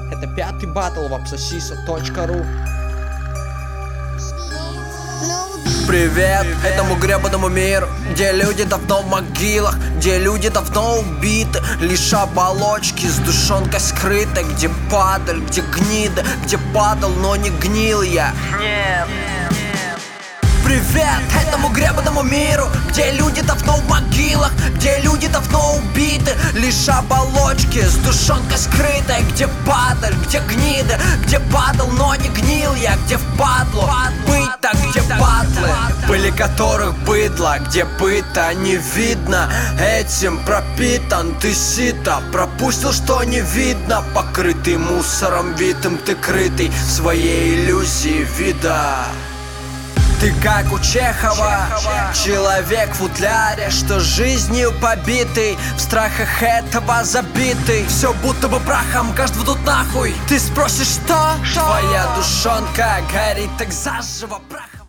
Это 5-й батл в abscissa.ru. Привет этому гребаному миру, где люди давно в могилах, где люди давно убиты, лишь оболочки с душонкой скрытой, где падаль, где гнида, где падал, но не гнил я. Нет. Привет этому гребаному миру, где люди давно в могилах, где люди давно убиты, лишь оболочки с душонкой скрытой, где падаль, где гнида, где падал, но не гнил я, где впадло быть так, где батлы, пыли которых быдло, где быта не видно, этим пропитан ты сито, пропустил, что не видно, покрытый мусором витым, ты крытый в своей иллюзии вида. Ты как у Чехова, человек в футляре, что жизнью побитый, в страхах этого забитый. Все будто бы прахом, каждого тут нахуй. Ты спросишь, что? Твоя душонка горит так заживо прахом.